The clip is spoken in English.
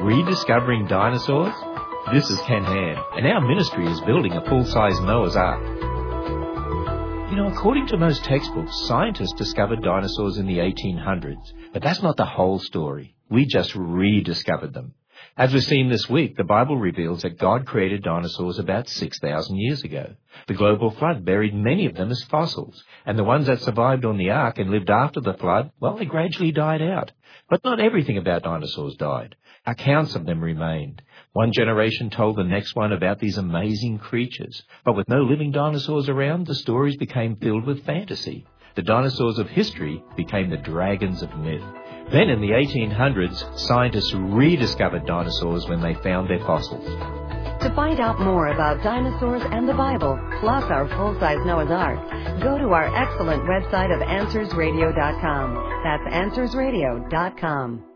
Rediscovering Dinosaurs? This is Ken Ham, and our ministry is building a full-size Noah's Ark. You know, according to most textbooks, scientists discovered dinosaurs in the 1800s, but that's not the whole story. We just rediscovered them. As we've seen this week, the Bible reveals that God created dinosaurs about 6,000 years ago. The global flood buried many of them as fossils, and the ones that survived on the ark and lived after the flood, well, they gradually died out. But not everything about dinosaurs died. Accounts of them remained. One generation told the next one about these amazing creatures. But with no living dinosaurs around, the stories became filled with fantasy. The dinosaurs of history became the dragons of myth. Then in the 1800s, scientists rediscovered dinosaurs when they found their fossils. To find out more about dinosaurs and the Bible, plus our full-size Noah's Ark, go to our excellent website of AnswersRadio.com. That's AnswersRadio.com.